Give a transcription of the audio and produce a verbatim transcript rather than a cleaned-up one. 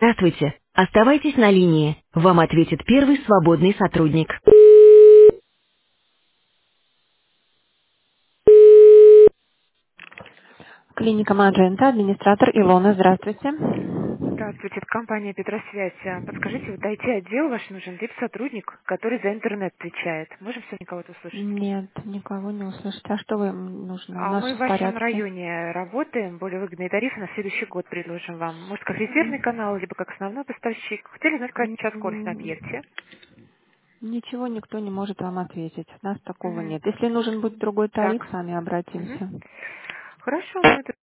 Здравствуйте. Оставайтесь на линии. Вам ответит первый свободный сотрудник. Клиника Маджента, администратор Илона. Здравствуйте. Здравствуйте, это компания Петросвязь. А, Подскажите, вот ай ти-отдел ваш нужен вип-сотрудник, который за интернет отвечает. Можем сегодня кого-то услышать? Нет, никого не услышите. А что вам нужно? У А нас мы все в в вашем порядке. районе работаем, более выгодные тарифы на следующий год предложим вам. Может, как резервный канал, либо как основной поставщик. Хотели знать, какая сейчас скорость на М, объекте? Ничего никто не может вам ответить. У нас такого Мгм. нет. Если нужен будет другой тариф, Так. сами Мгм. обратимся. Хорошо, мы это